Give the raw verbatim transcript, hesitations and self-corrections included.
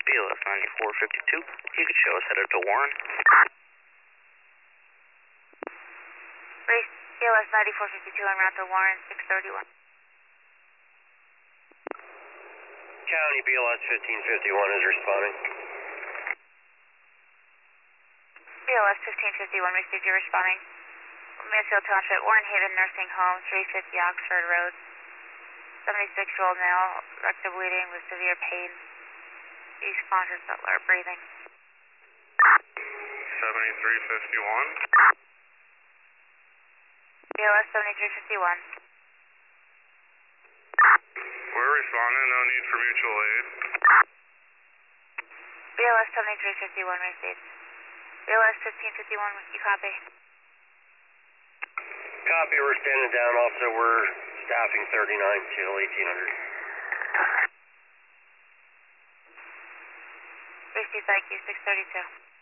B L S ninety-four fifty-two. You could show us headed to Warren. Race B L S ninety-four fifty-two en route to Warren, six thirty-one. County B L S fifteen fifty-one is responding. B L S fifteen fifty-one, received, you're responding. Mansfield Township, Warren Haven Nursing Home, three fifty Oxford Road. seventy-six-year-old male, rectal bleeding with severe pain. He's conscious but low breathing. seventy-three fifty-one. B L S seventy-three fifty-one. We're responding, no need for mutual aid. B L S seventy-three fifty-one, received. B L S fifteen fifty-one, you copy? Copy, we're standing down. Also, we're staffing thirty-nine till eighteen hundred. Received, thank you, six thirty-two.